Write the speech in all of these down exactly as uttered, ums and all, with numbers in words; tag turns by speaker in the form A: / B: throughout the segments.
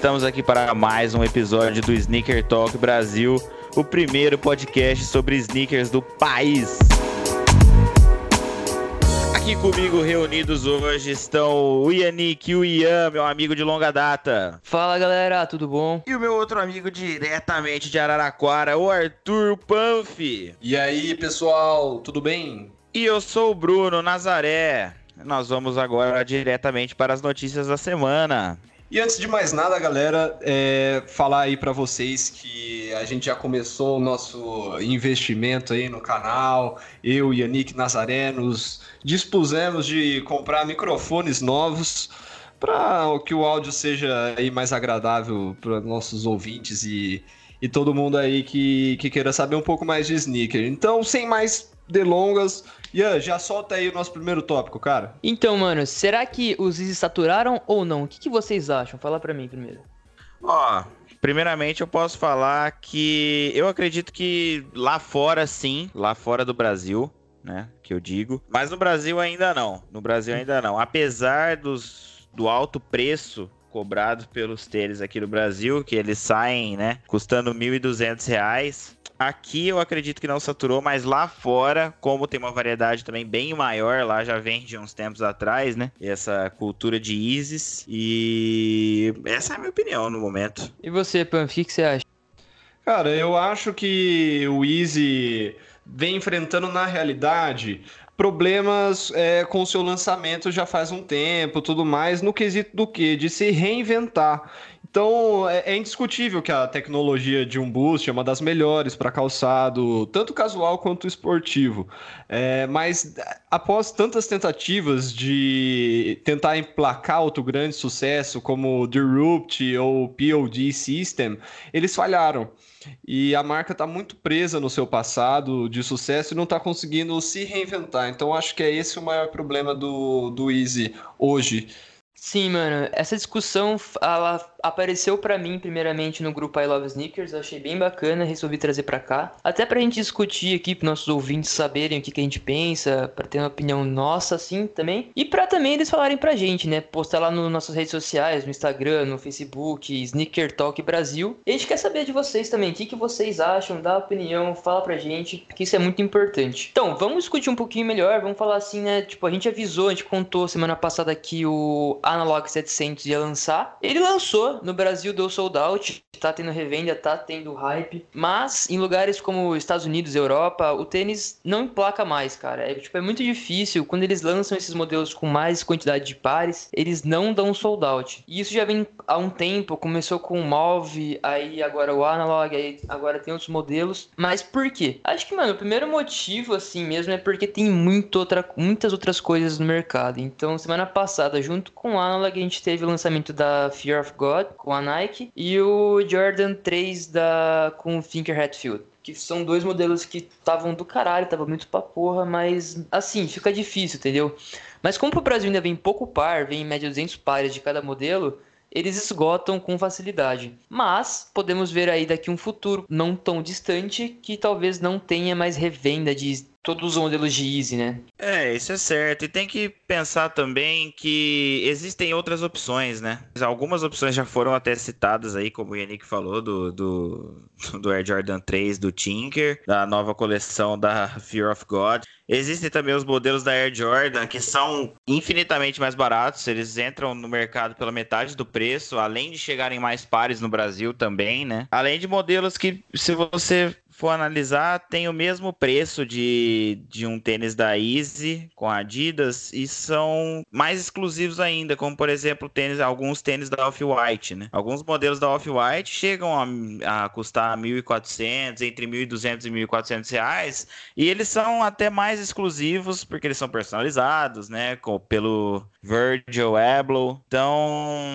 A: estamos aqui para mais um episódio do Sneaker Talk Brasil, o primeiro podcast sobre sneakers do país. Aqui comigo reunidos hoje estão o Yannick e o Ian, meu amigo de longa data.
B: Fala galera, tudo bom?
A: E o meu outro amigo diretamente de Araraquara, o Arthur Panfi.
C: E aí pessoal, tudo bem?
A: E eu sou o Bruno Nazaré. Nós vamos agora diretamente para as notícias da semana.
C: E antes de mais nada, galera, é, falar aí pra vocês que a gente já começou o nosso investimento aí no canal. Eu e Yannick Nazaré nos dispusemos de comprar microfones novos para que o áudio seja aí mais agradável para nossos ouvintes e, e todo mundo aí que, que queira saber um pouco mais de sneaker. Então, sem mais delongas, Ian, já solta aí o nosso primeiro tópico, cara.
B: Então, mano, será que os Yeezys saturaram ou não? O que, que vocês acham? Fala pra mim primeiro.
A: Ó, primeiramente eu posso falar que eu acredito que lá fora sim, lá fora do Brasil, né, que eu digo. Mas no Brasil ainda não, no Brasil ainda não. Apesar dos, do alto preço cobrado pelos tênis aqui no Brasil, que eles saem, né, custando mil e duzentos reais. Aqui eu acredito que não saturou, mas lá fora, como tem uma variedade também bem maior, lá já vem de uns tempos atrás, né? Essa cultura de Yeezys. E essa é a minha opinião no momento.
B: E você, Panf, o que, que você acha?
C: Cara, eu acho que o Yeezy vem enfrentando na realidade problemas é, com o seu lançamento já faz um tempo, tudo mais, no quesito do quê? De se reinventar. Então, é, é indiscutível que a tecnologia de um Boost é uma das melhores para calçado, tanto casual quanto esportivo. É, mas, após tantas tentativas de tentar emplacar outro grande sucesso, como o Disrupt ou o P O D System, eles falharam. E a marca está muito presa no seu passado de sucesso e não está conseguindo se reinventar. Então, acho que é esse o maior problema do, do Yeezy hoje.
B: Sim, mano, essa discussão ela apareceu pra mim primeiramente no grupo I Love Sneakers, eu achei bem bacana, resolvi trazer pra cá, até pra gente discutir aqui, pros nossos ouvintes saberem o que, que a gente pensa, pra ter uma opinião nossa assim também, e pra também eles falarem pra gente, né, postar lá nas nossas redes sociais, no Instagram, no Facebook, Sneaker Talk Brasil, e a gente quer saber de vocês também, o que, que vocês acham, dá opinião, fala pra gente, que isso é muito importante. Então, vamos discutir um pouquinho melhor, vamos falar assim, né, tipo, a gente avisou, a gente contou semana passada que o Analog setecentos ia lançar, ele lançou, no Brasil deu sold out, tá tendo revenda, tá tendo hype, mas em lugares como Estados Unidos, Europa, o tênis não emplaca mais, cara, é, tipo, é muito difícil, quando eles lançam esses modelos com mais quantidade de pares, eles não dão sold out, e isso já vem há um tempo, começou com o Mauve, aí agora o Analog, aí agora tem outros modelos, mas por quê? Acho que, mano, o primeiro motivo, assim mesmo, é porque tem muito outra, muitas outras coisas no mercado, então semana passada, junto com o Analog, a gente teve o lançamento da Fear of God com a Nike e o Jordan três da, com o Tinker Hatfield, que são dois modelos que estavam do caralho, tava muito pra porra, mas assim, fica difícil, entendeu? Mas como pro Brasil ainda vem pouco par, vem em média duzentos pares de cada modelo, eles esgotam com facilidade. Mas podemos ver aí daqui um futuro não tão distante que talvez não tenha mais revenda de todos os modelos de Yeezy, né?
A: É, isso é certo. E tem que pensar também que existem outras opções, né? Algumas opções já foram até citadas aí, como o Yannick falou, do, do, do Air Jordan três, do Tinker, da nova coleção da Fear of God. Existem também os modelos da Air Jordan, que são infinitamente mais baratos. Eles entram no mercado pela metade do preço, além de chegarem mais pares no Brasil também, né? Além de modelos que, se você for analisar, tem o mesmo preço de, de um tênis da Yeezy com Adidas e são mais exclusivos ainda, como por exemplo tênis, alguns tênis da Off-White, né? Alguns modelos da Off-White chegam a, a custar mil e quatrocentos, entre mil e duzentos e mil e quatrocentos reais, e eles são até mais exclusivos porque eles são personalizados, né? Com, pelo Virgil Abloh. Então,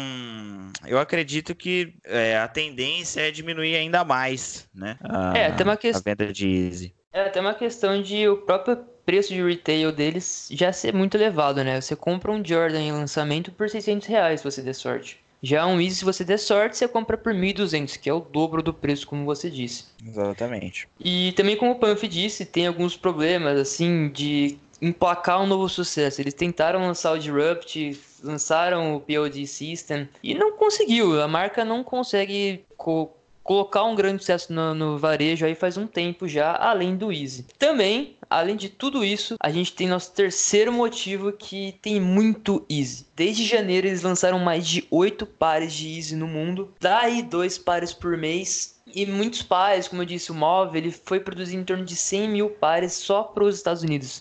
A: eu acredito que é, a tendência é diminuir ainda mais, né? A,
B: É, até uma
A: a
B: questão.
A: venda de Yeezy.
B: É até uma questão de o próprio preço de retail deles já ser muito elevado, né? Você compra um Jordan em lançamento por seiscentos reais se você der sorte. Já um Yeezy, se você der sorte, você compra por mil e duzentos, que é o dobro do preço, como você disse.
A: Exatamente.
B: E também, como o Panf disse, tem alguns problemas, assim, de emplacar um novo sucesso. Eles tentaram lançar o Disrupt, lançaram o P O D System e não conseguiu. A marca não consegue co- colocar um grande sucesso no, no varejo aí faz um tempo já, além do Easy. Também, além de tudo isso, a gente tem nosso terceiro motivo que tem muito Easy. Desde janeiro eles lançaram mais de oito pares de Easy no mundo, daí dois pares por mês. E muitos pares, como eu disse, o Move, ele foi produzir em torno de cem mil pares só para os Estados Unidos.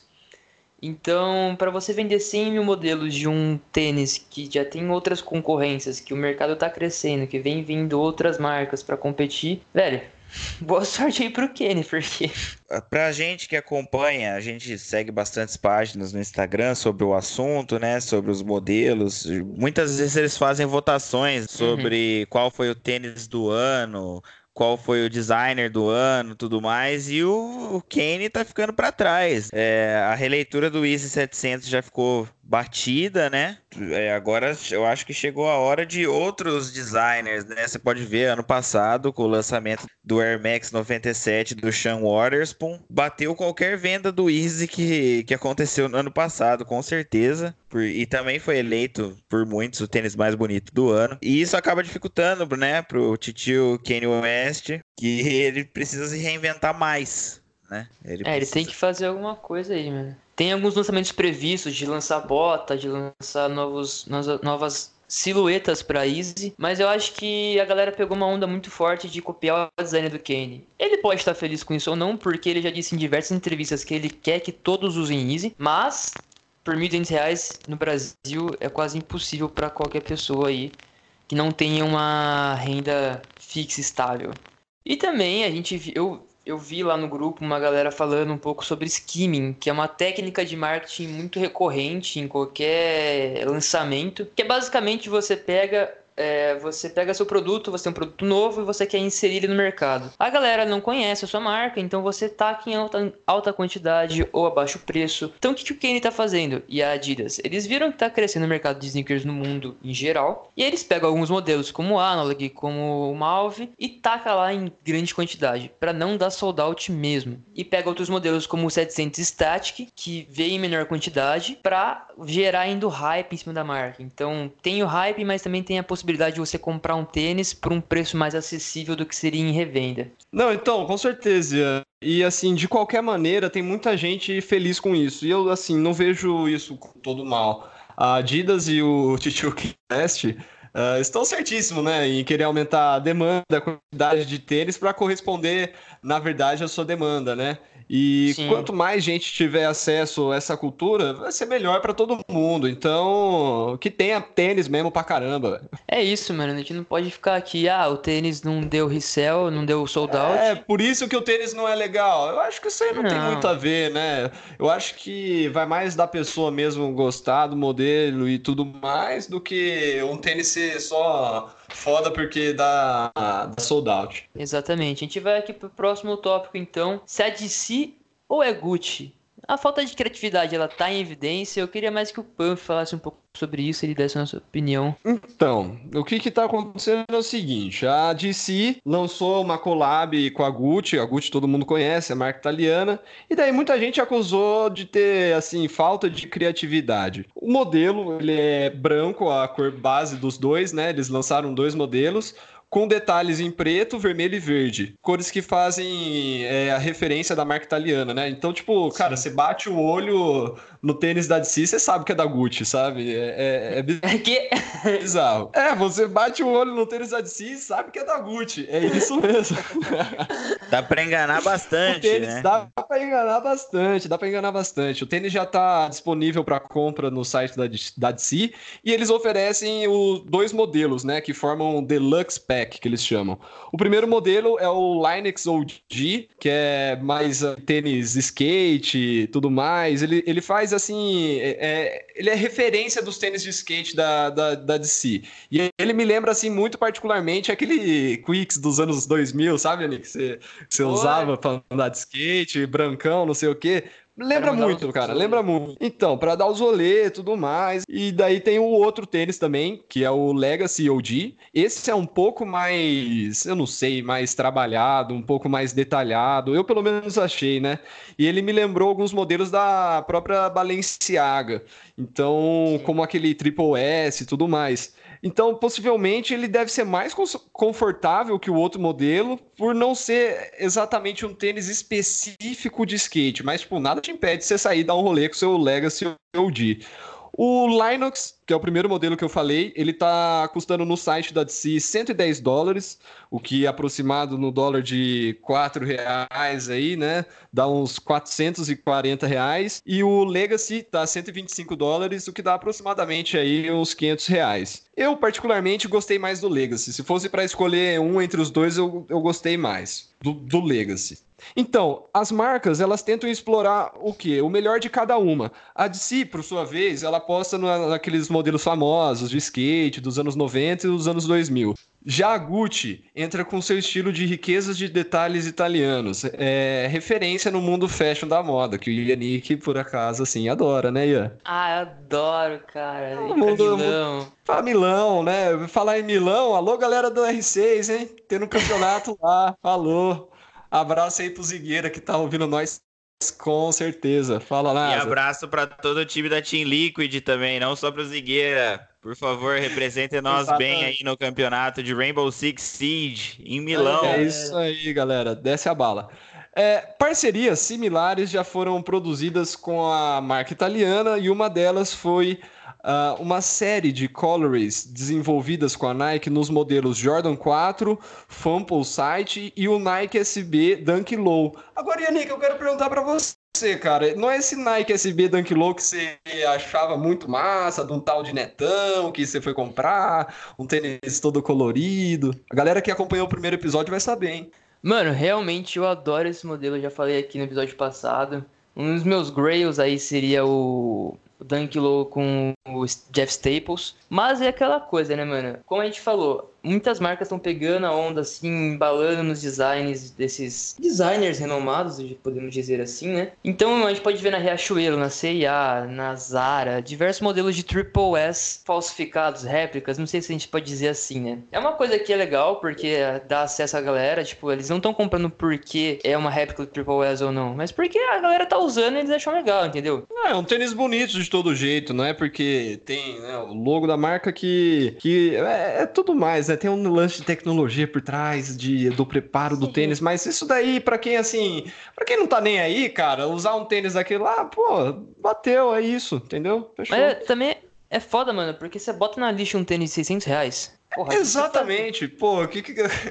B: Então, para você vender cem mil modelos de um tênis que já tem outras concorrências, que o mercado está crescendo, que vem vindo outras marcas para competir, velho, boa sorte aí pro Kenny, porque...
A: Pra gente que acompanha, a gente segue bastantes páginas no Instagram sobre o assunto, né? Sobre os modelos. Muitas vezes eles fazem votações sobre uhum. qual foi o tênis do ano, qual foi o designer do ano, tudo mais, e o, o Kanye tá ficando para trás. É, a releitura do Easy setecentos já ficou batida, né? É, agora eu acho que chegou a hora de outros designers, né? Você pode ver, ano passado, com o lançamento do Air Max noventa e sete do Sean Wotherspoon, bateu qualquer venda do Easy que, que aconteceu no ano passado, com certeza. Por, e também foi eleito por muitos o tênis mais bonito do ano. E isso acaba dificultando, né, pro titio Kanye West, que ele precisa se reinventar mais, né?
B: Ele é, precisa... ele tem que fazer alguma coisa aí, mano. Tem alguns lançamentos previstos de lançar bota, de lançar novos, novas silhuetas para Easy, mas eu acho que a galera pegou uma onda muito forte de copiar o design do Kanye. Ele pode estar feliz com isso ou não, porque ele já disse em diversas entrevistas que ele quer que todos usem Easy, mas por mil e duzentos reais no Brasil é quase impossível para qualquer pessoa aí que não tenha uma renda fixa estável. E também a gente eu Eu vi lá no grupo uma galera falando um pouco sobre skimming, que é uma técnica de marketing muito recorrente em qualquer lançamento, que é basicamente você pega, é, você pega seu produto, você tem um produto novo e você quer inserir ele no mercado. A galera não conhece a sua marca, então você taca em alta, alta quantidade ou a baixo preço. Então o que, que o Kanye tá fazendo? E a Adidas? Eles viram que tá crescendo o mercado de sneakers no mundo em geral, e eles pegam alguns modelos como o Analog, como o Malve, e taca lá em grande quantidade, para não dar sold out mesmo. E pega outros modelos como o setecentos Static, que veio em menor quantidade, para gerar ainda o hype em cima da marca. Então tem o hype, mas também tem a possibilidade de você comprar um tênis por um preço mais acessível do que seria em revenda.
C: Não, então, com certeza. E assim, de qualquer maneira, tem muita gente feliz com isso. E eu, assim, não vejo isso com todo mal. A Adidas e o Titio West uh, estão certíssimos, né, em querer aumentar a demanda, a quantidade de tênis para corresponder, na verdade, à sua demanda, né? E Sim. quanto mais gente tiver acesso a essa cultura, vai ser melhor para todo mundo. Então, que tenha tênis mesmo pra caramba.
B: É isso, mano. A gente não pode ficar aqui, ah, o tênis não deu resell, não deu sold out.
C: É, por isso que o tênis não é legal. Eu acho que isso aí não, não tem muito a ver, né? Eu acho que vai mais da pessoa mesmo gostar do modelo e tudo mais do que um tênis ser só foda porque dá, dá sold out.
B: Exatamente. A gente vai aqui pro próximo tópico, então. Se é D C ou é Gucci? A falta de criatividade, ela tá em evidência. Eu queria mais que o Pan falasse um pouco sobre isso, ele desse a sua opinião.
C: Então, o que que tá acontecendo é o seguinte, a D C lançou uma collab com a Gucci, a Gucci todo mundo conhece, a marca italiana, e daí muita gente acusou de ter, assim, falta de criatividade. O modelo, ele é branco, a cor base dos dois, né, eles lançaram dois modelos, com detalhes em preto, vermelho e verde. Cores que fazem é, a referência da marca italiana, né? Então, tipo, cara, Sim. você bate o olho no tênis da D C, você sabe que é da Gucci, sabe? É, é, é
B: que...
C: bizarro. É, você bate o olho no tênis da D C e sabe que é da Gucci. É isso mesmo.
A: Dá pra enganar bastante,
C: o tênis
A: né?
C: Dá pra enganar bastante, dá pra enganar bastante. O tênis já tá disponível para compra no site da, da D C e eles oferecem os dois modelos, né? Que formam o Deluxe Pack, que eles chamam. O primeiro modelo é o Lynx O G, que é mais uh, tênis skate e tudo mais. Ele, ele faz assim, é, é, ele é referência dos tênis de skate da, da, da D C. E ele me lembra assim muito particularmente aquele Quicks dos anos dois mil, sabe, Nick? Que você, você usava para andar de skate, brancão, não sei o quê. Lembra muito, cara, lembra muito. Então, pra dar os rolê e tudo mais. E daí tem o outro tênis também, que é o Legacy O G. Esse é um pouco mais, eu não sei, mais trabalhado, um pouco mais detalhado. Eu pelo menos achei, né? E ele me lembrou alguns modelos da própria Balenciaga. Então, como aquele Triple S e tudo mais. Então, possivelmente, ele deve ser mais confortável que o outro modelo, por não ser exatamente um tênis específico de skate. Mas, tipo, nada te impede de você sair e dar um rolê com o seu Legacy O G. O Linux, que é o primeiro modelo que eu falei, ele tá custando no site da D C cento e dez dólares, o que é aproximado no dólar de quatro reais aí, né? Dá uns quatrocentos e quarenta reais. E o Legacy tá cento e vinte e cinco dólares, o que dá aproximadamente aí uns quinhentos reais. Eu, particularmente, gostei mais do Legacy. Se fosse para escolher um entre os dois, eu, eu gostei mais do, do Legacy. Então, as marcas, elas tentam explorar o quê? O melhor de cada uma. A D C, por sua vez, ela aposta na, naqueles modelos famosos de skate dos anos noventa e dos anos dois mil. Já a Gucci entra com seu estilo de riquezas de detalhes italianos. É referência no mundo fashion da moda, que o Yannick, por acaso, assim, adora, né, Ian?
B: Ah, eu adoro, cara.
C: O
B: Ir pra
C: mundo,
B: Milão.
C: pra Milão, né? Falar em Milão, alô, galera do R seis, hein? Tendo um campeonato lá, alô. Abraço aí pro Zigueira que tá ouvindo nós, com certeza. Fala,
A: E
C: Nasa.
A: abraço para todo o time da Team Liquid também, não só pro Zigueira. Por favor, representem nós
C: Exatamente.
A: bem aí no campeonato de Rainbow Six Siege, em Milão.
C: É isso aí, galera. Desce a bala. É, parcerias similares já foram produzidas com a marca italiana e uma delas foi uh, uma série de colorways desenvolvidas com a Nike nos modelos Jordan quatro, Fumble Sight e o Nike S B Dunk Low. Agora, Yannick, eu quero perguntar para você, cara, não é esse Nike S B Dunk Low que você achava muito massa, de um tal de Netão, que você foi comprar, um tênis todo colorido? A galera que acompanhou o primeiro episódio vai saber, hein?
B: Mano, realmente eu adoro esse modelo, eu já falei aqui no episódio passado. Um dos meus grails aí seria o, o Dunk Low com o Jeff Staples. Mas é aquela coisa, né, mano? Como a gente falou, muitas marcas estão pegando a onda, assim, embalando nos designs desses designers renomados, podemos dizer assim, né? Então a gente pode ver na Riachuelo, na C e A, na Zara, diversos modelos de Triple S falsificados, réplicas, não sei se a gente pode dizer assim, né? É uma coisa que é legal, porque dá acesso à galera, tipo, eles não estão comprando porque é uma réplica do Triple S ou não, mas porque a galera tá usando e eles acham legal, entendeu?
C: É, um tênis bonito de todo jeito, não é porque tem, né, o logo da marca que, que é, é tudo mais, né? Tem um lance de tecnologia por trás de, do preparo do
B: Sim.
C: tênis, mas isso daí, pra quem assim, pra quem não tá nem aí, cara, usar um tênis daquele lá, pô, bateu, é isso, entendeu? Fechou.
B: Mas é, também é foda, mano, porque você bota na lixa um tênis de seiscentos reais. Porra,
C: Exatamente, pô, que, que...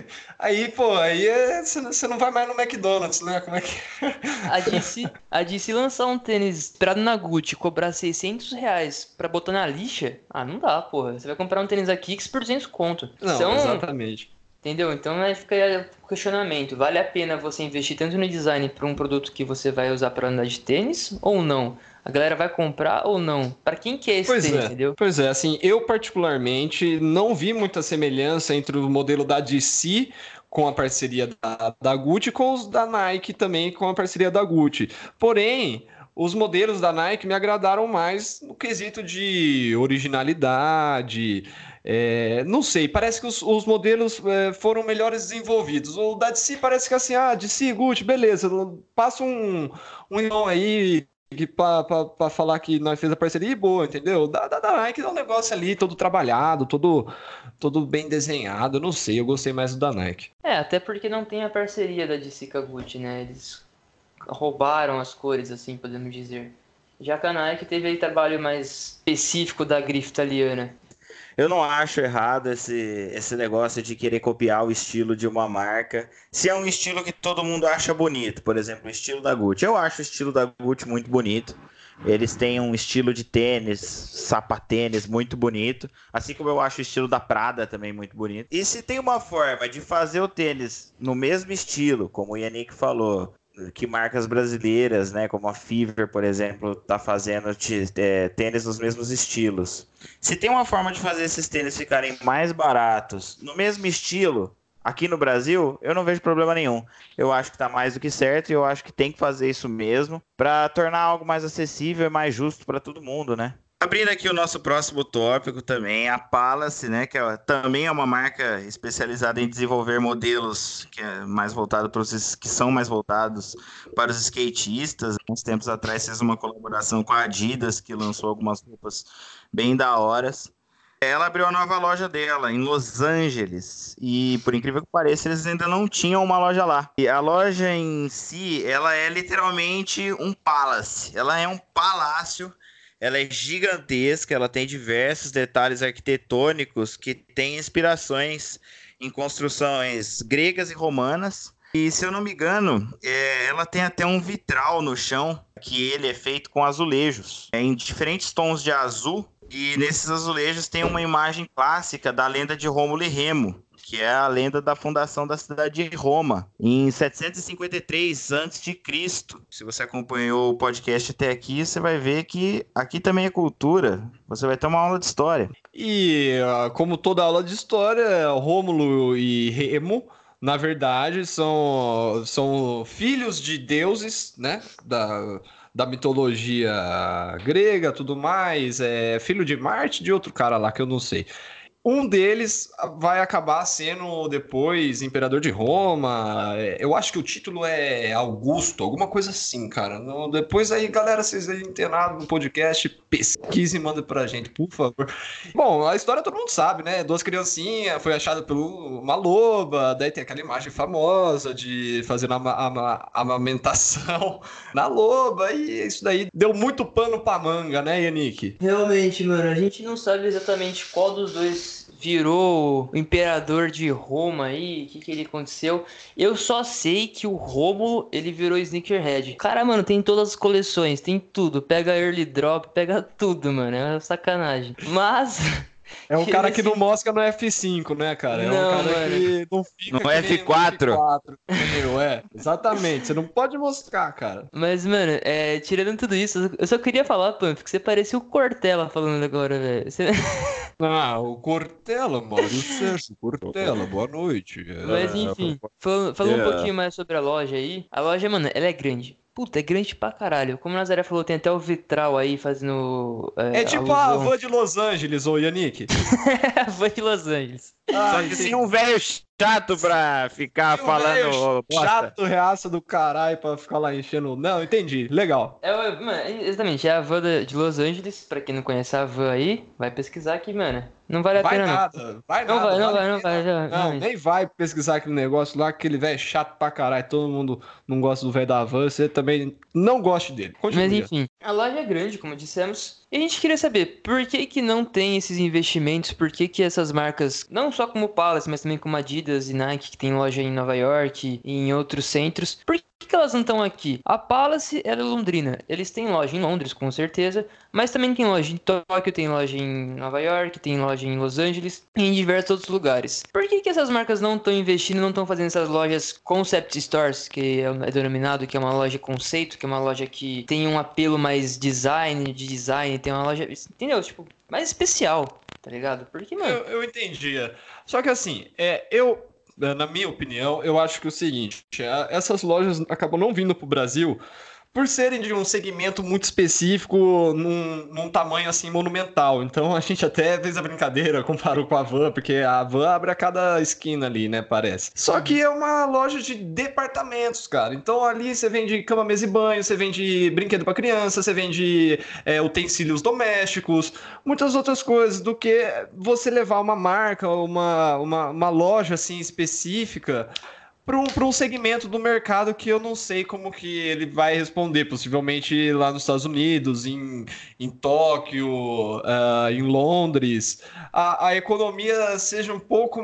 C: aí, pô, aí é... você não vai mais no McDonald's, né? Como é que
B: A D C, a D C lançar um tênis inspirado na Gucci e cobrar seiscentos reais pra botar na lixa? Ah, não dá, porra. Você vai comprar um tênis da Kicks por duzentos conto.
C: Não,
B: então,
C: exatamente.
B: entendeu? Então aí fica o questionamento. Vale a pena você investir tanto no design pra um produto que você vai usar pra andar de tênis ou não? A galera vai comprar ou não? Pra quem que é esse
C: Pois
B: tênis,
C: é,
B: entendeu?
C: pois é, assim, eu particularmente não vi muita semelhança entre o modelo da D C com a parceria da, da Gucci com os da Nike também com a parceria da Gucci. Porém, os modelos da Nike me agradaram mais no quesito de originalidade. É, não sei, parece que os, os modelos é, foram melhores desenvolvidos. O da D C parece que assim, ah, D C, Gucci, beleza, passa um, um irmão aí para falar que nós fez a parceria e boa, entendeu? Da, da, da Nike é um negócio ali todo trabalhado, todo, todo bem desenhado, eu não sei, eu gostei mais do da Nike.
B: É, até porque não tem a parceria da D C com a Gucci, né? Eles roubaram as cores, assim, podemos dizer. Já que a Nike teve aí trabalho mais específico da grife italiana.
A: Eu não acho errado esse, esse negócio de querer copiar o estilo de uma marca. Se é um estilo que todo mundo acha bonito, por exemplo, o estilo da Gucci. Eu acho o estilo da Gucci muito bonito. Eles têm um estilo de tênis, sapatênis muito bonito. Assim como eu acho o estilo da Prada também muito bonito. E se tem uma forma de fazer o tênis no mesmo estilo, como o Yannick falou, que marcas brasileiras, né, como a Fever, por exemplo, tá fazendo t- é, tênis nos mesmos estilos. Se tem uma forma de fazer esses tênis ficarem mais baratos, no mesmo estilo, aqui no Brasil, eu não vejo problema nenhum. Eu acho que tá mais do que certo e eu acho que tem que fazer isso mesmo para tornar algo mais acessível e mais justo para todo mundo, né? Abrindo aqui o nosso próximo tópico também, a Palace, né, que é, também é uma marca especializada em desenvolver modelos que, é mais voltado para os, que são mais voltados para os skatistas. Uns tempos atrás fez uma colaboração com a Adidas, que lançou algumas roupas bem da horas. Ela abriu a nova loja dela em Los Angeles e, por incrível que pareça, eles ainda não tinham uma loja lá. E a loja em si, ela é literalmente um palace. Ela é um palácio. Ela é gigantesca, ela tem diversos detalhes arquitetônicos que têm inspirações em construções gregas e romanas. E, se eu não me engano, é, ela tem até um vitral no chão, que ele é feito com azulejos, é, em diferentes tons de azul. E nesses azulejos tem uma imagem clássica da lenda de Rômulo e Remo, que é a lenda da fundação da cidade de Roma, em setecentos e cinquenta e três antes de Cristo. Se você acompanhou o podcast até aqui, você vai ver que aqui também é cultura. Você vai ter uma aula de história.
C: E, como toda aula de história, Rômulo e Remo, na verdade, são, são filhos de deuses, né? Da, da mitologia grega, tudo mais. É filho de Marte, de outro cara lá que eu não sei. Um deles vai acabar sendo depois imperador de Roma. Eu acho que o título é Augusto, alguma coisa assim, cara. No, depois aí, galera, vocês aí internaram no podcast, pesquise e manda pra gente, por favor. Bom, a história todo mundo sabe, né? Duas criancinhas, foi achada por uma loba, daí tem aquela imagem famosa de fazendo ama, ama, amamentação na loba, e isso daí deu muito pano pra manga, né, Yannick?
B: Realmente, mano, a gente não sabe exatamente qual dos dois virou o imperador de Roma aí, o que que ele aconteceu. Eu só sei que o Rômulo, ele virou sneakerhead. Cara, mano, tem todas as coleções, tem tudo. Pega early drop, pega tudo, mano, é sacanagem. Mas...
C: É um cara que não mosca no F cinco, né, cara? É
B: não,
C: um cara
B: mano.
C: que não fica
A: no F quatro.
C: F quatro, entendeu? É, exatamente. Você não pode moscar, cara.
B: Mas, mano, é, tirando tudo isso, eu só queria falar, Pamp, que você parecia o Cortella falando agora, velho. Você...
C: Ah, o Cortella, Mário Sérgio Cortella, boa noite.
B: Mas, enfim, falando, falando
C: Yeah.
B: um pouquinho mais sobre a loja aí. A loja, mano, ela é grande. Puta, é grande pra caralho. Como o Nazaré falou, tem até o vitral aí fazendo. É,
C: É tipo a
B: alusão.
C: van de Los Angeles, ô Yannick.
B: A van de Los Angeles.
A: Só que sem um velho chato pra ficar
C: E o
A: falando
C: velho
A: bosta.
C: chato, reaça do caralho pra ficar lá enchendo. Não, entendi. Legal.
B: É, o- mano, é- exatamente, é a van da- de Los Angeles. Pra quem não conhece a van aí, vai pesquisar aqui, mano. Não vale a
C: Vai
B: pena, não.
C: nada, vai
B: Não
C: nada.
B: vai, não
C: vale
B: vai,
C: a
B: não
C: pena.
B: vai, já-
C: Não,
B: não.
C: nem vai pesquisar aquele negócio lá, aquele velho chato pra caralho. Todo mundo não gosta do velho da van, você também não gosta dele. Continua.
B: Mas enfim, a loja é grande, como dissemos. E a gente queria saber por que que não tem esses investimentos, por que que essas marcas, não só como Palace, mas também como Adidas e Nike, que tem loja em Nova York e em outros centros, por que que elas não estão aqui? A Palace ela é londrina, eles têm loja em Londres, com certeza, mas também tem loja em Tóquio, tem loja em Nova York, tem loja em Los Angeles e em diversos outros lugares. Por que que essas marcas não estão investindo, não estão fazendo essas lojas concept stores, que é é denominado, que é uma loja conceito, que é uma loja que tem um apelo mais design, de design, tem uma loja, entendeu? Tipo, mais especial, tá ligado? Porque, mano,
C: Eu, eu entendi. Só que assim, é, eu, na minha opinião, eu acho que é o seguinte, a- essas lojas acabam não vindo pro Brasil por serem de um segmento muito específico, num, num tamanho assim monumental. Então a gente até fez a brincadeira, comparou com a Van, porque a Van abre a cada esquina ali, né, parece. Só que é uma loja de departamentos, cara. Então ali você vende cama, mesa e banho, você vende brinquedo pra criança, você vende é, utensílios domésticos, muitas outras coisas do que você levar uma marca, uma, uma, uma loja assim específica para um, para um segmento do mercado que eu não sei como que ele vai responder, possivelmente lá nos Estados Unidos, em, em Tóquio, ah, em Londres, a, a economia seja um pouco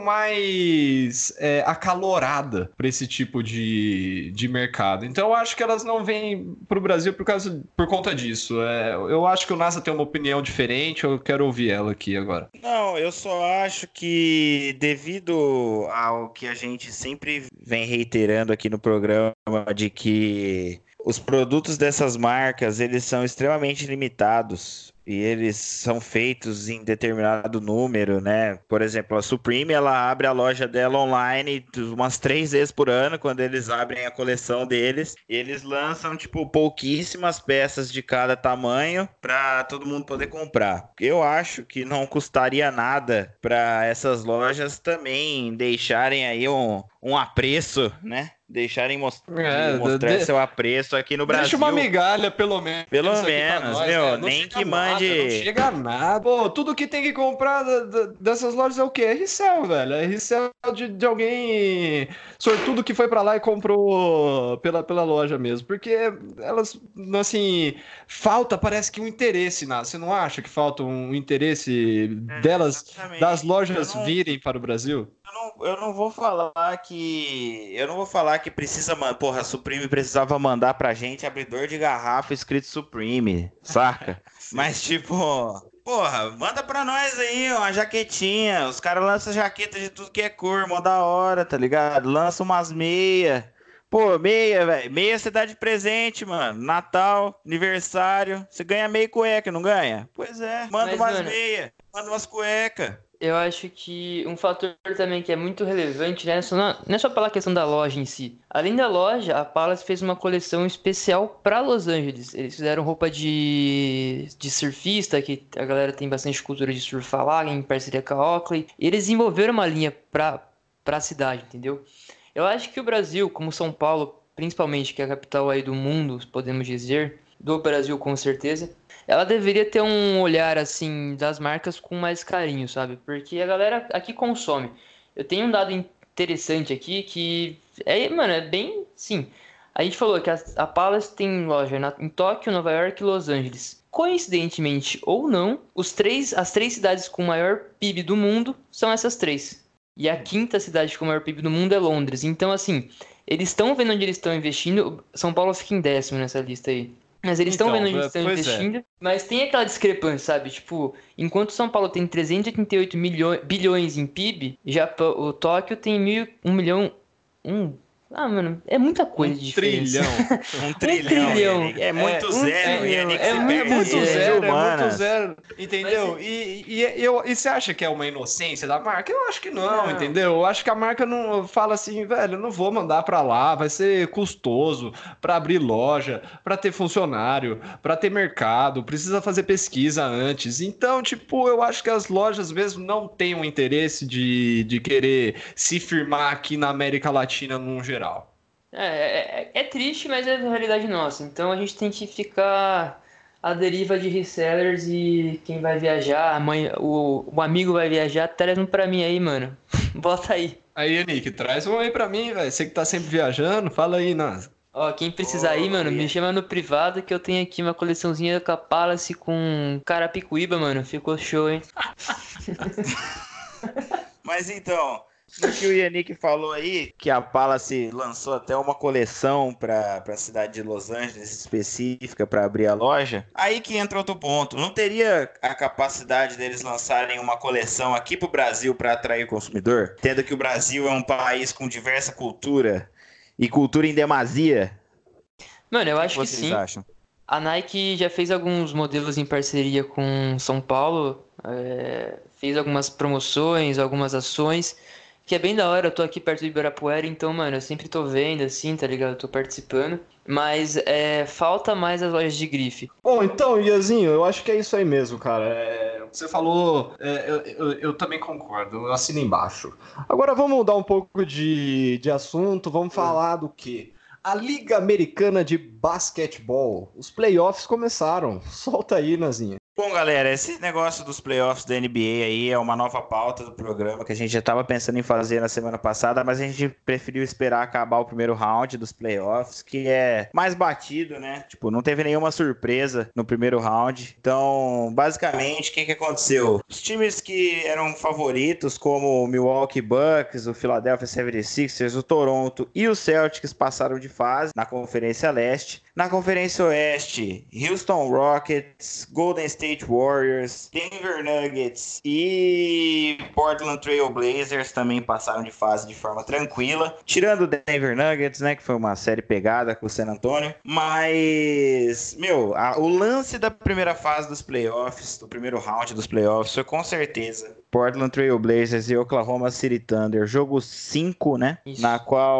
C: mais é, acalorada para esse tipo de, de mercado. Então eu acho que elas não vêm para o Brasil por, causa, por conta disso. É, eu acho que o NASA tem uma opinião diferente, eu quero ouvir ela aqui agora.
A: Não, eu só acho que devido ao que a gente sempre vem reiterando aqui no programa de que os produtos dessas marcas, eles são extremamente limitados. E eles são feitos em determinado número, né? Por exemplo, a Supreme, ela abre a loja dela online umas três vezes por ano, quando eles abrem a coleção deles. E eles lançam, tipo, pouquíssimas peças de cada tamanho para todo mundo poder comprar. Eu acho que não custaria nada para essas lojas também deixarem aí um, um apreço, né? Deixarem most-
C: É,
A: de mostrar
C: de-
A: seu apreço aqui no
C: Deixa
A: Brasil.
C: uma migalha, pelo menos.
A: Pelo
C: aqui pra
A: menos,
C: nós,
A: meu,
C: né? Não
A: nem
C: chega
A: que
C: nada,
A: mande.
C: Não chega nada. Pô, tudo que tem que comprar da- da- dessas lojas é o quê? É resell, velho. É resell de, de alguém sortudo que foi pra lá e comprou pela, pela loja mesmo. Porque elas, assim, falta, parece que um interesse, na. Você não acha que falta um interesse
A: É,
C: delas, das
A: exatamente. Eu
C: lojas
A: não,
C: virem para o Brasil?
A: eu não, eu não vou falar que. Eu não vou falar que precisa. man- Porra, a Supreme precisava mandar pra gente abridor de garrafa escrito Supreme, saca? Mas, tipo. Porra, manda pra nós aí uma jaquetinha. Os caras lançam jaqueta de tudo que é cor, mó da hora, tá ligado? Lança umas meia. Pô, meia, velho. Meia você dá de presente, mano. Natal, aniversário. Você ganha meia cueca, não ganha? Pois é. Manda
B: Mas,
A: umas
B: mano,
A: meia. Manda umas cueca.
B: eu acho que um fator também que é muito relevante, né? Só não não é só pela questão da loja em si. Além da loja, a Palace fez uma coleção especial para Los Angeles. Eles fizeram roupa de, de surfista, que a galera tem bastante cultura de surfar lá, em parceria com a Oakley. E eles desenvolveram uma linha para para a cidade, entendeu? Eu acho que o Brasil, como São Paulo, principalmente, que é a capital aí do mundo, podemos dizer, do Brasil com certeza, ela deveria ter um olhar assim das marcas com mais carinho, sabe? Porque a galera aqui consome. Eu tenho um dado interessante aqui que é, mano, é bem, sim. A gente falou que a, a Palace tem loja na- em Tóquio, Nova York e Los Angeles. Coincidentemente ou não, os três, as três cidades com maior P I B do mundo são essas três. E a quinta cidade com maior P I B do mundo é Londres. Então, assim, eles estão vendo onde eles estão investindo. São Paulo fica em décimo nessa lista aí. Mas eles estão vendo
C: Então,
B: onde eles
C: é,
B: estão
C: pois é.
B: investindo, mas tem aquela discrepância, sabe? Tipo, enquanto São Paulo tem trezentos e oitenta e oito milhões, bilhões em P I B, Japão, o Tóquio tem mil, um milhão, um, ah, mano, é muita coisa
C: Um
B: de diferença.
C: trilhão.
A: Um
B: Um
A: trilhão,
B: trilhão.
A: Yannick. É muito
C: É,
B: Um
A: zero,
B: trilhão.
A: Yannick.
B: É
A: Você
B: muito
C: É
A: perde
C: muito
B: zero.
A: de
C: zero, é muito
A: humanas.
C: zero, entendeu?
B: Mas-
C: E, e, e eu, e você acha que é uma inocência da marca? Eu acho que não,
B: Não.
C: entendeu? Eu acho que a marca não fala assim, velho, eu não vou mandar pra lá, vai ser custoso pra abrir loja, pra ter funcionário, pra ter mercado, precisa fazer pesquisa antes. Então, tipo, eu acho que as lojas mesmo não têm um interesse de, de querer se firmar aqui na América Latina num geral.
B: É, é, é triste, mas é a realidade nossa. Então a gente tem que ficar à deriva de resellers e quem vai viajar, a mãe, o, o amigo vai viajar, traz um pra mim aí, mano. Bota aí.
C: Aí, Nick, traz um aí pra mim, velho. Você que tá sempre viajando, fala aí, Nasa.
B: Ó, quem precisar aí,
A: Ô,
B: mano, me
A: Yannick.
B: chama no privado que eu tenho aqui uma coleçãozinha com a Palace com Carapicuíba, mano. Ficou show, hein?
A: Mas então, no que o Yannick falou aí, que a Palace lançou até uma coleção para a cidade de Los Angeles específica para abrir a loja, aí que entra outro ponto. Não teria a capacidade deles lançarem uma coleção aqui para o Brasil para atrair o consumidor? Tendo que o Brasil é um país com diversa cultura e cultura em demasia.
B: Mano, eu
A: O que
B: acho que
A: vocês
B: sim.
A: acham?
B: A Nike já fez alguns modelos em parceria com São Paulo, é, fez algumas promoções, algumas ações, que é bem da hora. Eu tô aqui perto do Ibirapuera, então, mano, eu sempre tô vendo, assim, tá ligado? Eu tô participando. Mas é, falta mais as lojas de grife.
C: Bom, então, Iazinho, eu acho que é isso aí mesmo, cara. É, você falou, é, eu, eu- eu também concordo, eu assino embaixo. Agora vamos mudar um pouco de, de assunto, vamos falar do quê? A Liga Americana de Basquetebol. Os playoffs começaram. Solta aí, Nazinha.
A: Bom, galera, esse negócio dos playoffs da N B A aí é uma nova pauta do programa que a gente já estava pensando em fazer na semana passada, mas a gente preferiu esperar acabar o primeiro round dos playoffs, que é mais batido, né? Tipo, não teve nenhuma surpresa no primeiro round. Então, basicamente, o que, que aconteceu? Os times que eram favoritos, como o Milwaukee Bucks, o Philadelphia setenta e seis ers, o Toronto e os Celtics passaram de fase na Conferência Leste. Na Conferência Oeste, Houston Rockets, Golden State State Warriors, Denver Nuggets e Portland Trail Blazers também passaram de fase de forma tranquila, tirando o Denver Nuggets, né, que foi uma série pegada com o San Antonio, mas, meu, a, o lance da primeira fase dos playoffs, do primeiro round dos playoffs, foi com certeza Portland Trail Blazers e Oklahoma City Thunder, jogo cinco, né,
B: Isso.
A: na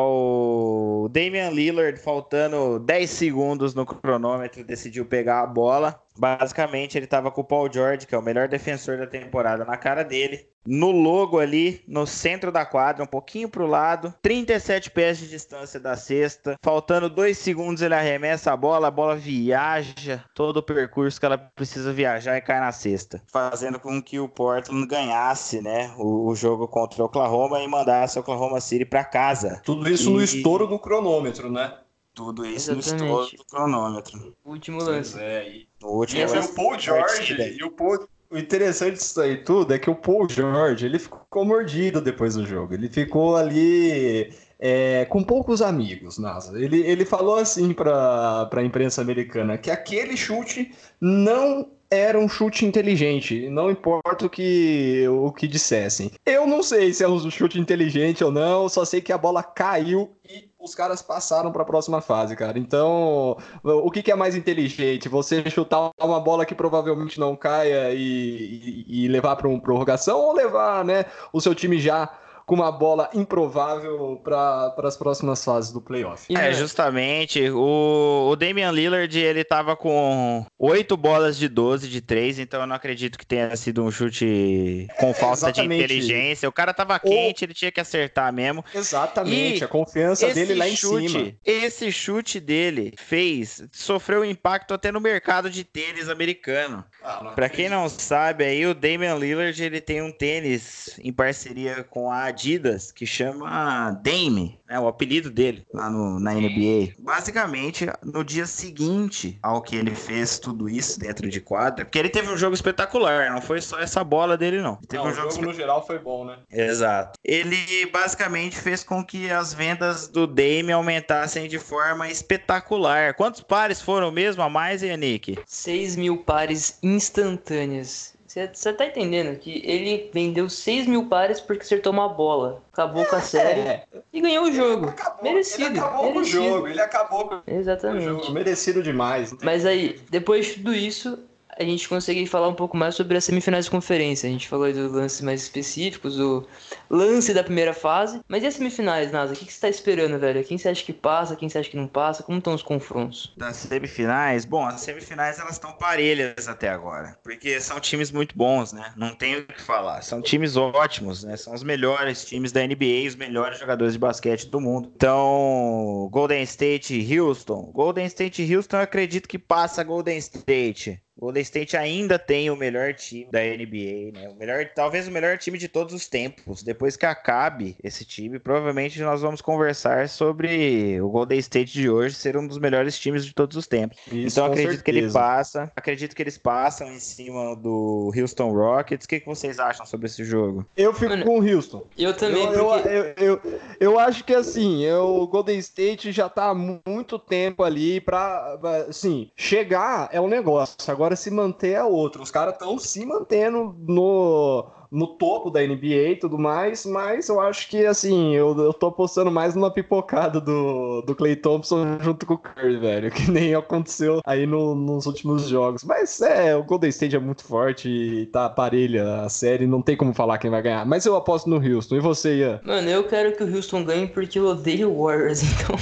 A: qual Damian Lillard, faltando dez segundos no cronômetro, decidiu pegar a bola. Basicamente, ele tava com o Paul George, que é o melhor defensor da temporada, na cara dele. No logo ali, no centro da quadra, um pouquinho pro lado. trinta e sete pés de distância da cesta. Faltando dois segundos, ele arremessa a bola. A bola viaja todo o percurso que ela precisa viajar e cai na cesta. Fazendo com que o Portland ganhasse, né, o, o jogo contra o Oklahoma e mandasse o Oklahoma City pra casa.
C: Tudo isso
A: e...
C: no estouro do cronômetro, né?
A: Tudo isso
B: Exatamente.
A: no estouro do cronômetro.
B: Último lance.
C: Pois é, e...
A: No último
C: E
B: essa
C: o Paul George, e o Paul... O interessante disso aí tudo é que o Paul George, ele ficou mordido depois do jogo. Ele ficou ali é, com poucos amigos, nossa. Ele, ele falou assim para a imprensa americana, que aquele chute não era um chute inteligente, não importa o que, o que dissessem. Eu não sei se é um chute inteligente ou não, só sei que a bola caiu e os caras passaram para a próxima fase, cara. Então, o que, que é mais inteligente? Você chutar uma bola que provavelmente não caia e, e, e levar para uma prorrogação, ou levar, né, o seu time já com uma bola improvável para as próximas fases do playoff?
A: É, justamente, o, o Damian Lillard, ele tava com oito bolas de doze de três, então eu não acredito que tenha sido um chute com
C: É,
A: falta
C: exatamente.
A: de inteligência. O cara tava quente, ele tinha que acertar mesmo.
C: Exatamente,
A: E
C: a confiança
A: esse
C: dele lá em
A: chute,
C: cima.
A: Esse chute dele fez, sofreu impacto até no mercado de tênis americano.
C: Ah,
A: Pra quem não sabe, aí o Damian Lillard, ele tem um tênis em parceria com a Adidas, que chama Dame, né, o apelido dele lá no, na N B A. Basicamente, no dia seguinte ao que ele fez tudo isso dentro de quadra, porque ele teve um jogo espetacular, não foi só essa bola dele, não. Teve
C: Não,
A: um
C: o
A: jogo,
C: jogo no geral foi bom, né?
A: Exato. Ele basicamente fez com que as vendas do Dame aumentassem de forma espetacular. Quantos pares foram mesmo a mais, Yannick?
B: seis mil pares instantâneos. Você tá entendendo que ele vendeu seis mil pares porque acertou uma bola. Acabou com a série
C: É.
B: e ganhou o jogo.
C: Acabou,
B: merecido.
C: Ele acabou
B: merecido.
C: com o jogo, ele acabou com
B: Exatamente.
C: o jogo. Merecido demais.
B: Mas aí, depois de tudo isso, a gente consegue falar um pouco mais sobre as semifinais de conferência. A gente falou aí dos lances mais específicos, do lance da primeira fase. Mas e as semifinais, Nasa? O que, que você tá esperando, velho? Quem você acha que passa, quem você acha que não passa? Como estão os confrontos?
A: Das semifinais, bom, as semifinais elas estão parelhas até agora, porque são times muito bons, né? Não tem o que falar. São times ótimos, né? São os melhores times da N B A, os melhores jogadores de basquete do mundo. Então, Golden State e Houston. Golden State e Houston, eu acredito que passa Golden State. O Golden State ainda tem o melhor time da N B A, né? O melhor, talvez o melhor time de todos os tempos. Depois que acabe esse time, provavelmente nós vamos conversar sobre o Golden State de hoje ser um dos melhores times de todos os tempos.
C: Isso,
A: então
C: com
A: acredito
C: certeza.
A: que ele passa. Acredito que eles passam em cima do Houston Rockets. O que, que vocês acham sobre esse jogo?
C: Eu fico
B: Mano,
C: com o Houston.
B: Eu também,
C: eu,
B: porque...
C: eu, eu, eu, eu acho que assim, eu, o Golden State já tá há muito tempo ali pra, assim, chegar é um negócio, agora se manter é outro. Os caras estão se mantendo no, no topo da N B A e tudo mais, mas eu acho que, assim, eu, eu tô apostando mais numa pipocada do, do Klay Thompson junto com o Curry, velho, que nem aconteceu aí no, nos últimos jogos. Mas é, o Golden State é muito forte e tá parelha a série, não tem como falar quem vai ganhar. Mas eu aposto no Houston. E você, Ian?
B: Mano, eu quero que o Houston ganhe porque eu odeio o Warriors, então...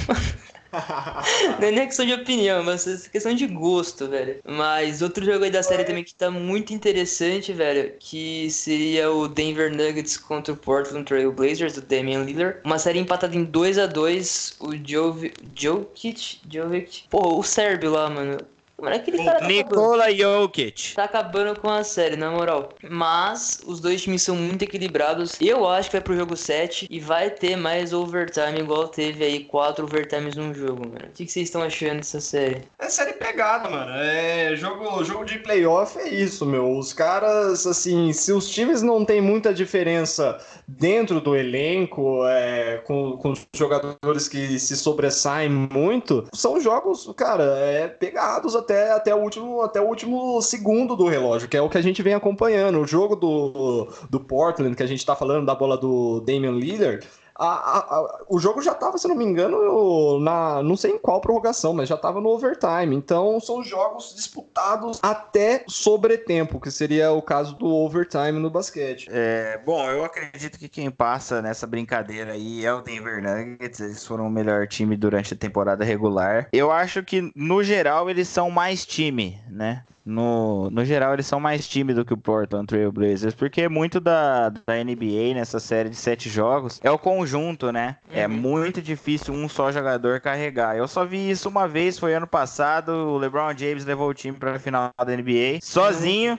B: Não é nem questão de opinião, mas é questão de gosto, velho. Mas outro jogo aí da série também que tá muito interessante, velho, que seria o Denver Nuggets contra o Portland Trail Blazers, do Damian Lillard. Uma série empatada em dois a dois. O Jovi... Jokic? Jovic? Pô, o Sérbio lá, mano. Mano, aquele cara tá acabando.
A: Nikola Jokic.
B: Tá acabando com a série, na moral. Mas os dois times são muito equilibrados. Eu acho que vai pro jogo sete e vai ter mais overtime, igual teve aí quatro overtimes num jogo, mano. O que, que vocês estão achando dessa série?
C: É série pegada, mano. É jogo, jogo de playoff é isso, meu. Os caras, assim, se os times não tem muita diferença dentro do elenco, é, com, com os jogadores que se sobressaem muito, são jogos, cara, é, pegados até até, até, o último, até o último segundo do relógio, que é o que a gente vem acompanhando. O jogo do, do Portland, que a gente tá falando da bola do Damian Lillard, A, a, a, o jogo já estava, se não me engano, na, não sei em qual prorrogação, mas já estava no overtime. Então, são jogos disputados até sobretempo, que seria o caso do overtime no basquete.
A: É, bom, eu acredito que quem passa nessa brincadeira aí é o Denver Nuggets. Eles foram o melhor time durante a temporada regular. Eu acho que, no geral, eles são mais time, né? No, no geral, eles são mais time do que o Portland Trail Blazers, porque muito da, da N B A nessa série de sete jogos é o conjunto, né? Uhum. É muito difícil um só jogador carregar. Eu só vi isso uma vez, foi ano passado, o LeBron James levou o time para a final da N B A sozinho. Uhum.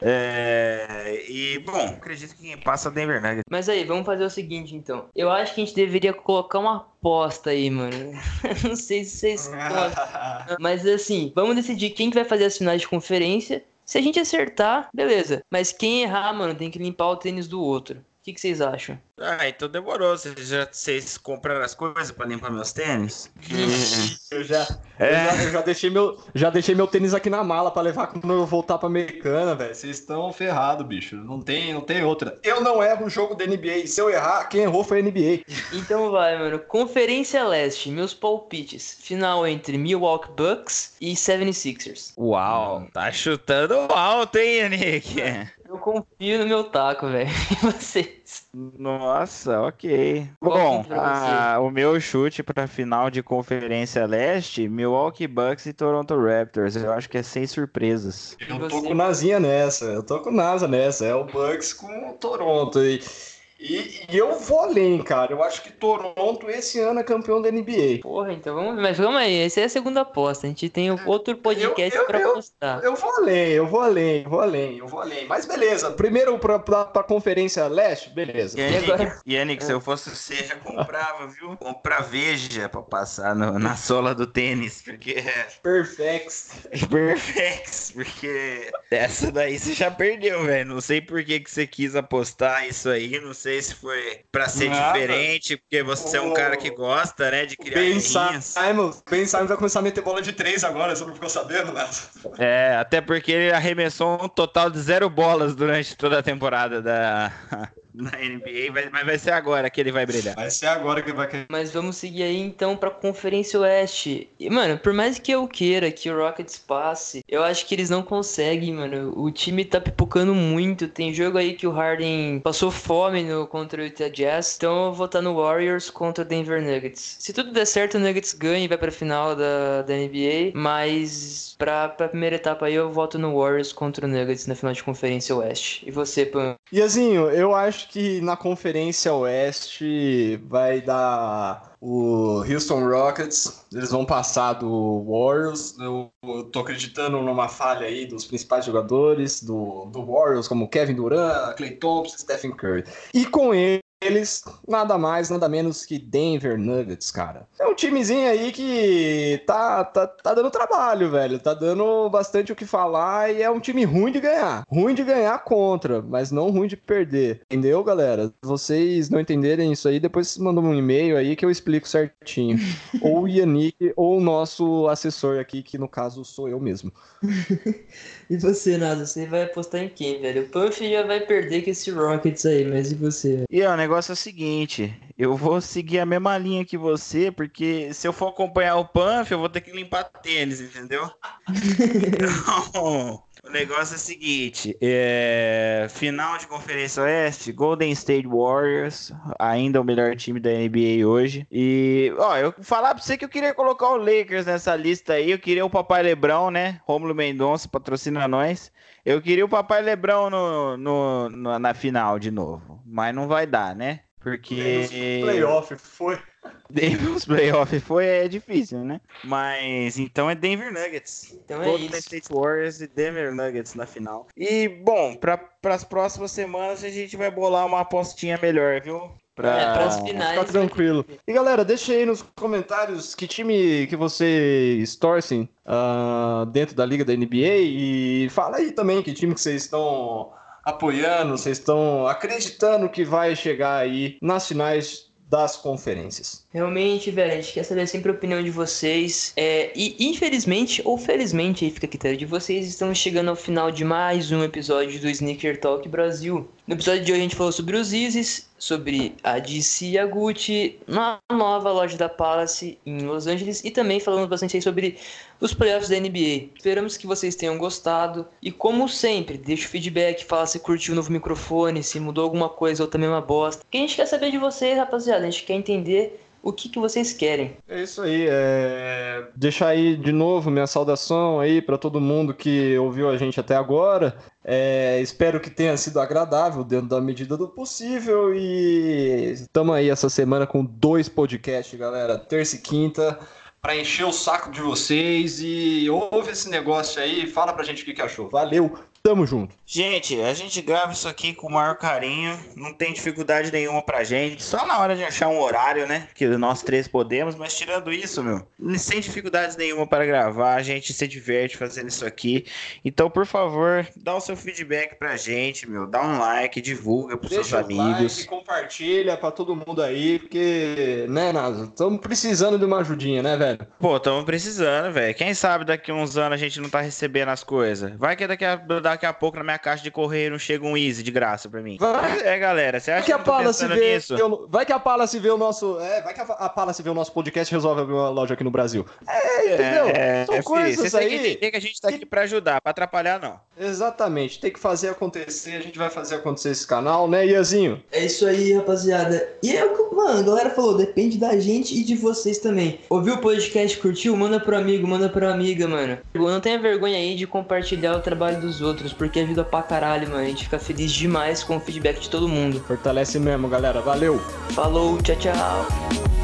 A: É, e, bom, acredito que quem passa é o Denver Nuggets.
B: Mas aí, vamos fazer o seguinte, então. Eu acho que a gente deveria colocar uma aposta aí, mano. Não sei se vocês podem. Mas assim, vamos decidir quem que vai fazer as finais de conferência. Se a gente acertar, beleza. Mas quem errar, mano, tem que limpar o tênis do outro. O que, que vocês acham?
A: Ah, então demorou. Vocês já vocês compraram as coisas pra limpar meus tênis?
C: eu, já, é. eu, já, eu já deixei meu já deixei meu tênis aqui na mala pra levar quando eu voltar pra Americana, velho. Vocês estão ferrados, bicho. Não tem, não tem outra. Eu não erro o jogo da N B A. Se eu errar, quem errou foi a N B A.
B: Então vai, mano. Conferência Leste, meus palpites. Final entre Milwaukee Bucks e setenta e seis ers.
A: Uau, tá chutando alto, hein, Nick?
B: Eu confio no meu taco, velho. E vocês?
A: Nossa, ok. Bom, a, o meu chute pra final de Conferência Leste, Milwaukee Bucks e Toronto Raptors. Eu acho que é sem surpresas.
C: Eu tô com o Nazinha nessa. Eu tô com o NASA nessa. É o Bucks com o Toronto. E, e, e eu vou além, cara. Eu acho que Toronto esse ano é campeão da N B A.
B: Porra, então vamos. Mas vamos aí, essa é a segunda aposta. A gente tem outro podcast eu, eu, pra
C: eu,
B: apostar.
C: Eu vou além, eu vou além, eu vou além, eu vou além. Mas beleza, primeiro pra, pra, pra Conferência Leste, beleza.
A: E Yannick, agora... Yannick, se eu fosse você, já comprava, viu? Comprar Veja pra passar no, na sola do tênis, porque...
C: Perfex.
A: Perfex, porque essa daí você já perdeu, velho. Não sei por que, que você quis apostar isso aí, não sei se foi pra ser Nada. diferente, porque você oh. é um cara que gosta, né, de criar
C: Ben Simmons, Ben Simmons vai começar a meter bola de três agora, você não ficou sabendo, né?
A: É, até porque ele arremessou um total de zero bolas durante toda a temporada da... na N B A, mas vai ser agora que ele vai brilhar.
C: Vai ser agora que ele vai...
B: Mas vamos seguir aí então pra Conferência Oeste. E, mano, por mais que eu queira que o Rockets passe, eu acho que eles não conseguem, mano. O time tá pipocando muito. Tem jogo aí que o Harden passou fome no, contra o Utah Jazz. Então eu vou estar no Warriors contra o Denver Nuggets. Se tudo der certo, o Nuggets ganha e vai pra final da, da N B A. Mas pra, pra primeira etapa aí eu voto no Warriors contra o Nuggets na final de Conferência Oeste. E você, Pan?
C: Iazinho, eu acho que na Conferência Oeste vai dar o Houston Rockets, eles vão passar do Warriors. Eu, eu tô acreditando numa falha aí dos principais jogadores do, do Warriors, como Kevin Durant, Klay Thompson, Stephen Curry. E com ele eles, nada mais, nada menos que Denver Nuggets, cara. É um timezinho aí que tá, tá, tá dando trabalho, velho. Tá dando bastante o que falar e é um time ruim de ganhar. Ruim de ganhar contra, mas não ruim de perder. Entendeu, galera? Se vocês não entenderem isso aí, depois vocês mandam um e-mail aí que eu explico certinho. Ou o Yannick, ou o nosso assessor aqui, que no caso sou eu mesmo.
B: E você, Nada? Você vai apostar em quem, velho? O Puff já vai perder com esse Rockets aí, mas e você?
A: E ó, o negócio é o seguinte, eu vou seguir a mesma linha que você, porque se eu for acompanhar o Puff, eu vou ter que limpar tênis, entendeu? Então, o negócio é o seguinte, é... final de Conferência Oeste, Golden State Warriors, ainda o melhor time da N B A hoje. E, ó, eu vou falar pra você que eu queria colocar o Lakers nessa lista aí, eu queria o Papai Lebrão, né? Rômulo Mendonça, patrocina nós. Eu queria o Papai Lebrão no, no, no, na final de novo, mas não vai dar, né? Porque...
C: playoff foi...
A: Os playoff foi, é difícil, né? Mas então é Denver Nuggets.
B: Então é
A: Golden
B: isso.
A: State Warriors e Denver Nuggets na final. E, bom, para as próximas semanas a gente vai bolar uma apostinha melhor, viu?
B: Pra... É, pras finais.
C: Ficar tranquilo. E galera, deixa aí nos comentários que time que vocês torcem uh, dentro da liga da N B A e fala aí também que time que vocês estão apoiando, vocês estão acreditando que vai chegar aí nas finais das conferências.
B: Realmente, velho, a gente quer saber sempre a opinião de vocês. É, e infelizmente, ou felizmente, aí fica a critério de vocês, estamos chegando ao final de mais um episódio do Sneaker Talk Brasil. No episódio de hoje a gente falou sobre os Yeezys, sobre a D C e a Gucci, na nova loja da Palace em Los Angeles, e também falamos bastante aí sobre os playoffs da N B A. Esperamos que vocês tenham gostado, e como sempre, deixa o feedback, fala se curtiu o novo microfone, se mudou alguma coisa ou também uma bosta. O que a gente quer saber de vocês, rapaziada, a gente quer entender o que, que vocês querem.
C: É isso aí, é... deixar aí de novo minha saudação aí para todo mundo que ouviu a gente até agora. É... Espero que tenha sido agradável dentro da medida do possível e estamos aí essa semana com dois podcasts, galera, terça e quinta, para encher o saco de vocês e ouve esse negócio aí e fala pra gente o que, que achou. Valeu! Tamo junto.
A: Gente, a gente grava isso aqui com o maior carinho, não tem dificuldade nenhuma pra gente, só na hora de achar um horário, né, que nós três podemos, mas tirando isso, meu, sem dificuldades nenhuma para gravar, a gente se diverte fazendo isso aqui. Então, por favor, dá o seu feedback pra gente, meu, dá um like, divulga pros
C: Deixa
A: seus amigos.
C: Like, compartilha pra todo mundo aí, porque, né, Naso, estamos precisando de uma ajudinha, né, velho?
A: Pô, estamos precisando, velho. Quem sabe daqui a uns anos a gente não tá recebendo as coisas. Vai que daqui a, daqui a pouco na minha caixa de correio não chega um Easy de graça pra mim.
C: Vai,
A: é, galera, você acha
C: vai que,
A: que
C: a
A: eu tô
C: Palace
A: pensando
C: vê,
A: nisso?
C: eu, vai que a Palace vê o nosso... É, vai que a, a Palace vê o nosso podcast e resolve abrir uma loja aqui no Brasil. É, entendeu?
A: É,
C: São
A: é,
C: coisas
A: você
C: aí...
A: tem que entender que a gente tá aqui pra ajudar, pra atrapalhar não.
C: Exatamente, tem que fazer acontecer, a gente vai fazer acontecer esse canal, né, Iazinho?
B: É isso aí, rapaziada. E é o que, mano, a galera falou, depende da gente e de vocês também. Ouviu o podcast, curtiu? Manda pro amigo, manda pra amiga, mano. Não tenha vergonha aí de compartilhar o trabalho dos outros, porque ajuda pra caralho, mano. A gente fica feliz demais com o feedback de todo mundo.
C: Fortalece mesmo, galera. Valeu!
B: Falou, tchau, tchau.